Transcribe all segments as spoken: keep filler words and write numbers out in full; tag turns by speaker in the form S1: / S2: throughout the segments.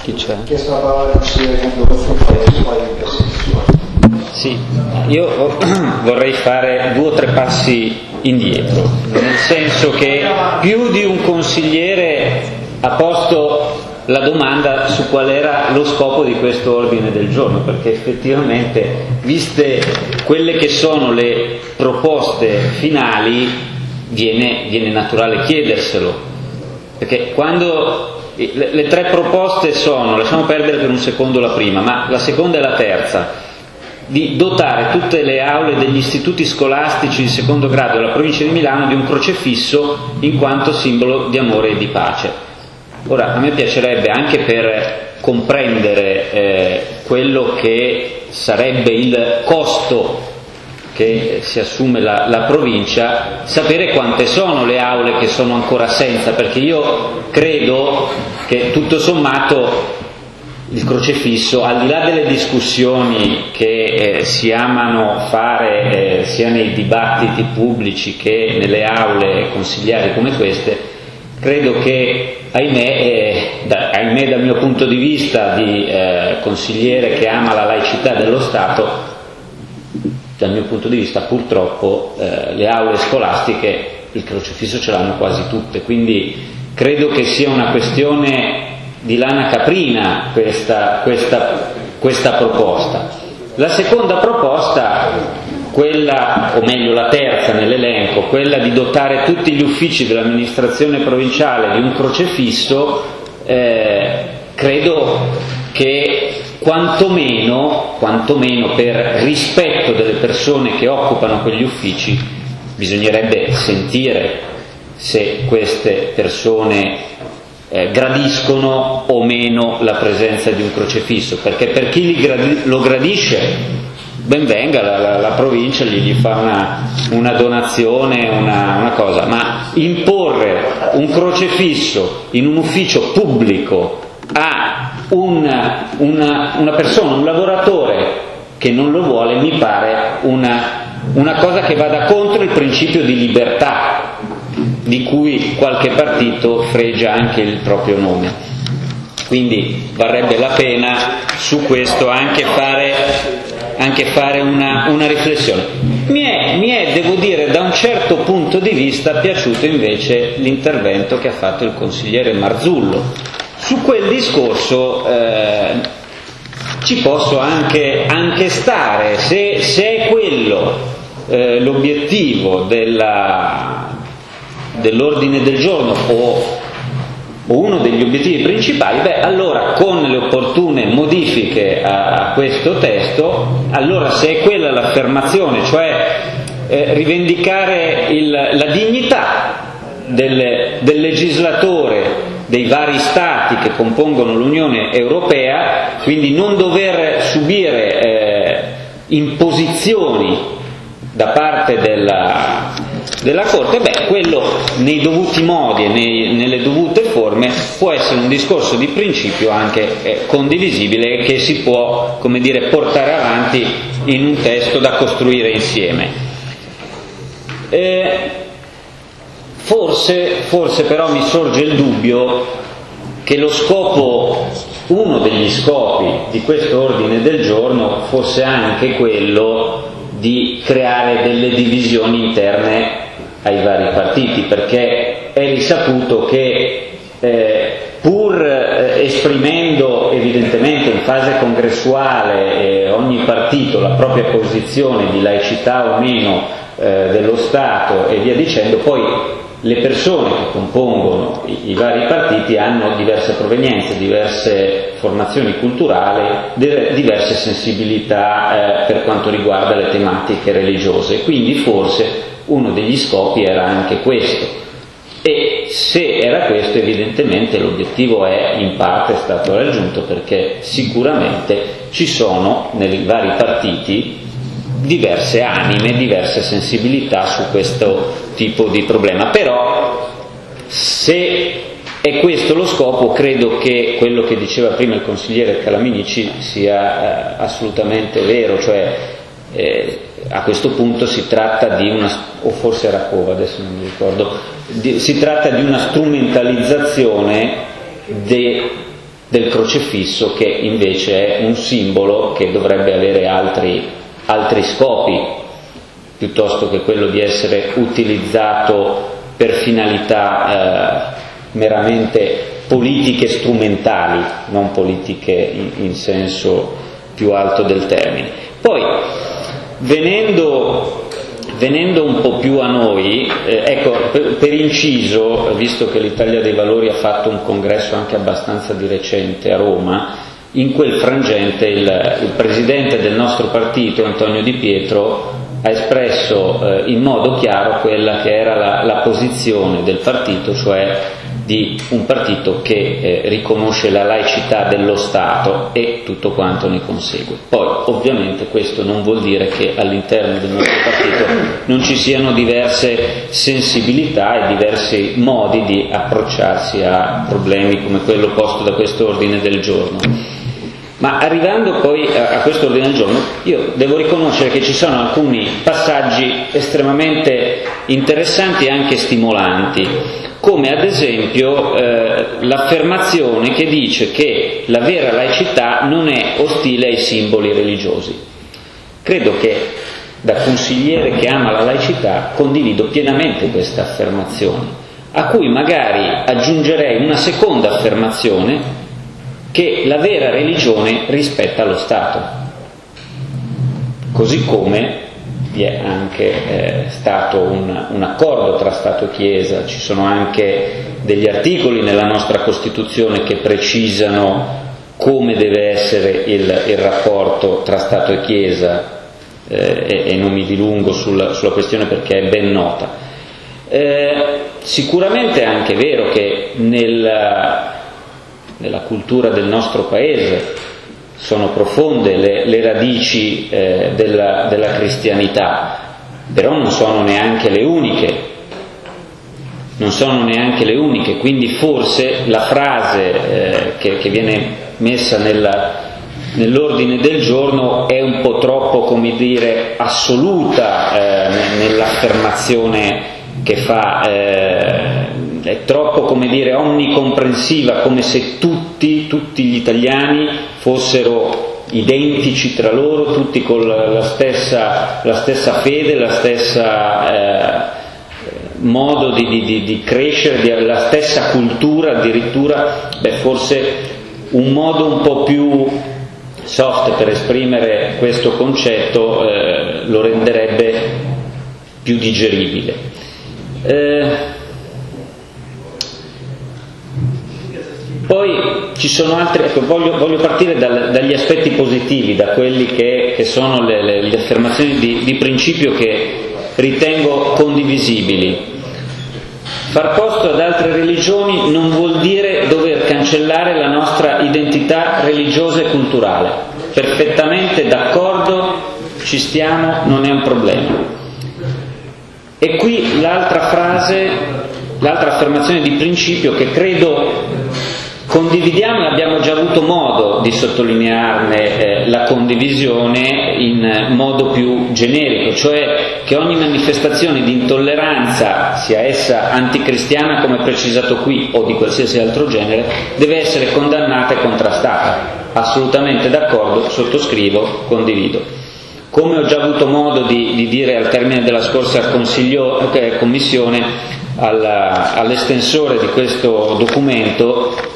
S1: Chi c'è?
S2: Chiesto la parola al consigliere Condorcet, poi
S1: Sì, io vorrei fare due o tre passi indietro, nel senso che più di un consigliere ha posto la domanda su qual era lo scopo di questo ordine del giorno, perché effettivamente, viste quelle che sono le proposte finali, viene, viene naturale chiederselo, perché quando le, le tre proposte sono, lasciamo perdere per un secondo la prima, ma la seconda e la terza, di dotare tutte le aule degli istituti scolastici in secondo grado della provincia di Milano di un crocefisso in quanto simbolo di amore e di pace. Ora, a me piacerebbe, anche per comprendere eh, quello che sarebbe il costo che si assume la, la provincia, sapere quante sono le aule che sono ancora senza, perché io credo che tutto sommato il crocefisso, al di là delle discussioni che eh, si amano fare eh, sia nei dibattiti pubblici che nelle aule consigliari come queste, credo che ahimè, eh, da, ahimè dal mio punto di vista di eh, consigliere che ama la laicità dello Stato, dal mio punto di vista purtroppo eh, le aule scolastiche il crocefisso ce l'hanno quasi tutte, quindi credo che sia una questione di lana caprina questa, questa, questa proposta. La seconda proposta, quella, o meglio la terza nell'elenco, quella di dotare tutti gli uffici dell'amministrazione provinciale di un crocefisso, eh, credo che quantomeno, quantomeno per rispetto delle persone che occupano quegli uffici bisognerebbe sentire se queste persone Eh, gradiscono o meno la presenza di un crocefisso, perché per chi li gradi- lo gradisce ben venga, la, la, la provincia gli, gli fa una, una donazione, una, una cosa, ma imporre un crocefisso in un ufficio pubblico a una, una, una persona, un lavoratore che non lo vuole, mi pare una, una cosa che vada contro il principio di libertà di cui qualche partito fregia anche il proprio nome. Quindi varrebbe la pena su questo anche fare, anche fare una, una riflessione. Mi è, mi è, devo dire, da un certo punto di vista piaciuto invece l'intervento che ha fatto il consigliere Marzullo. Su quel discorso eh, ci posso anche, anche stare, se, se è quello eh, l'obiettivo della dell'ordine del giorno o, o uno degli obiettivi principali, beh allora con le opportune modifiche a, a questo testo, allora se è quella l'affermazione, cioè eh, rivendicare il, la dignità del, del legislatore dei vari stati che compongono l'Unione Europea, quindi non dover subire eh, imposizioni da parte della della Corte, beh, quello nei dovuti modi e nei, nelle dovute forme può essere un discorso di principio anche eh, condivisibile e che si può, come dire, portare avanti in un testo da costruire insieme. Eh, forse, forse però mi sorge il dubbio che lo scopo, uno degli scopi di questo ordine del giorno fosse anche quello di creare delle divisioni interne ai vari partiti, perché è risaputo che eh, pur eh, esprimendo evidentemente in fase congressuale eh, ogni partito la propria posizione di laicità o meno eh, dello Stato e via dicendo, poi le persone che compongono i, i vari partiti hanno diverse provenienze, diverse formazioni culturali, de, diverse sensibilità eh, per quanto riguarda le tematiche religiose, quindi forse uno degli scopi era anche questo, e se era questo evidentemente l'obiettivo è in parte stato raggiunto, perché sicuramente ci sono nei vari partiti diverse anime, diverse sensibilità su questo tipo di problema. Però se è questo lo scopo, credo che quello che diceva prima il consigliere Calaminici sia eh, assolutamente vero, cioè eh, a questo punto si tratta di una, o forse era Cova, adesso non mi ricordo, di, si tratta di una strumentalizzazione de, del crocefisso, che invece è un simbolo che dovrebbe avere altri, altri scopi, piuttosto che quello di essere utilizzato per finalità eh, meramente politiche strumentali, non politiche in, in senso più alto del termine. Poi, venendo, venendo un po' più a noi, eh, ecco, per, per inciso, visto che l'Italia dei Valori ha fatto un congresso anche abbastanza di recente a Roma, in quel frangente il, il presidente del nostro partito, Antonio Di Pietro, ha espresso eh, in modo chiaro quella che era la, la posizione del partito, cioè di un partito che eh, riconosce la laicità dello Stato e tutto quanto ne consegue. Poi ovviamente questo non vuol dire che all'interno del nostro partito non ci siano diverse sensibilità e diversi modi di approcciarsi a problemi come quello posto da questo ordine del giorno. Ma arrivando poi a, a questo ordine del giorno, io devo riconoscere che ci sono alcuni passaggi estremamente interessanti e anche stimolanti, come ad esempio eh, l'affermazione che dice che la vera laicità non è ostile ai simboli religiosi. Credo che da consigliere che ama la laicità condivido pienamente questa affermazione, a cui magari aggiungerei una seconda affermazione, che la vera religione rispetta lo Stato, così come vi è anche eh, stato un, un accordo tra Stato e Chiesa. Ci sono anche degli articoli nella nostra Costituzione che precisano come deve essere il, il rapporto tra Stato e Chiesa, eh, e, e non mi dilungo sul, sulla questione perché è ben nota. Eh, sicuramente è anche vero che nel nella cultura del nostro paese sono profonde le, le radici eh, della, della cristianità, però non sono neanche le uniche, non sono neanche le uniche, quindi forse la frase eh, che, che viene messa nella, nell'ordine del giorno è un po' troppo, come dire, assoluta eh, nell'affermazione che fa, eh, è troppo, come dire, onnicomprensiva, come se tutti, tutti gli italiani fossero identici tra loro, tutti con la stessa, la stessa fede, la stessa eh, modo di, di, di crescere, di, la stessa cultura addirittura. Beh, forse un modo un po' più soft per esprimere questo concetto eh, lo renderebbe più digeribile. Eh, Poi ci sono altri, ecco, voglio, voglio partire dal, dagli aspetti positivi, da quelli che, che sono le, le, le affermazioni di, di principio che ritengo condivisibili. Far posto ad altre religioni non vuol dire dover cancellare la nostra identità religiosa e culturale. Perfettamente d'accordo, ci stiamo, non è un problema. E qui l'altra frase, l'altra affermazione di principio che credo condividiamo, e abbiamo già avuto modo di sottolinearne eh, la condivisione in modo più generico, cioè che ogni manifestazione di intolleranza, sia essa anticristiana come precisato qui o di qualsiasi altro genere, deve essere condannata e contrastata. Assolutamente d'accordo, sottoscrivo, condivido. Come ho già avuto modo di, di dire al termine della scorsa consiglio, eh, commissione alla, all'estensore di questo documento,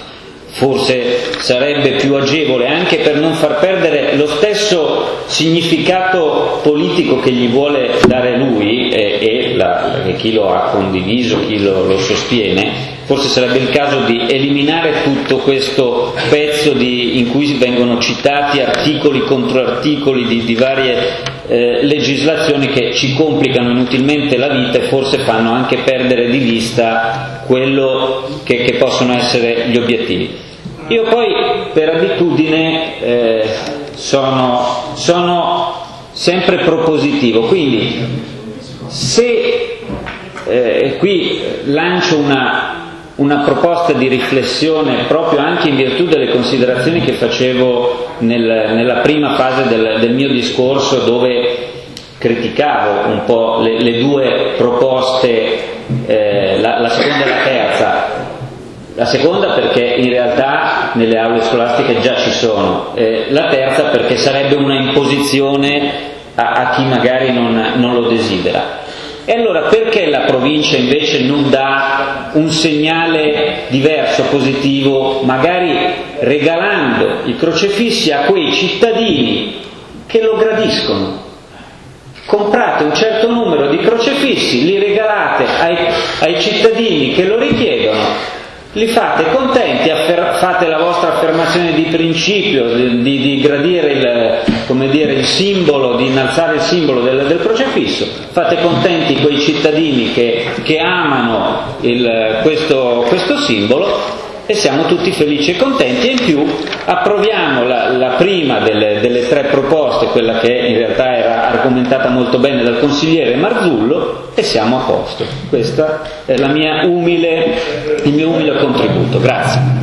S1: forse sarebbe più agevole, anche per non far perdere lo stesso significato politico che gli vuole dare lui e, e, la, e chi lo ha condiviso, chi lo, lo sostiene, forse sarebbe il caso di eliminare tutto questo pezzo di, in cui vengono citati articoli contro articoli di, di varie eh, legislazioni che ci complicano inutilmente la vita e forse fanno anche perdere di vista quello che, che possono essere gli obiettivi. Io poi per abitudine eh, sono, sono sempre propositivo, quindi se eh, qui lancio una, una proposta di riflessione proprio anche in virtù delle considerazioni che facevo nel, nella prima fase del, del mio discorso, dove criticavo un po' le, le due proposte, eh, la, la seconda e la terza, La seconda perché in realtà nelle aule scolastiche già ci sono, eh, la terza perché sarebbe una imposizione a, a chi magari non, non lo desidera. E allora perché la provincia invece non dà un segnale diverso, positivo, magari regalando i crocefissi a quei cittadini che lo gradiscono? Comprate un certo numero di crocefissi, li regalate ai, ai cittadini che lo richiedono, li fate contenti, affer- fate la vostra affermazione di principio di, di, di gradire il, come dire, il simbolo, di innalzare il simbolo del, del crocefisso, fate contenti quei cittadini che, che amano il, questo, questo simbolo, e siamo tutti felici e contenti, e in più approviamo la, la prima delle, delle tre proposte, quella che in realtà era argomentata molto bene dal consigliere Marzullo, e siamo a posto. Questo è la mia umile, il mio umile contributo. Grazie.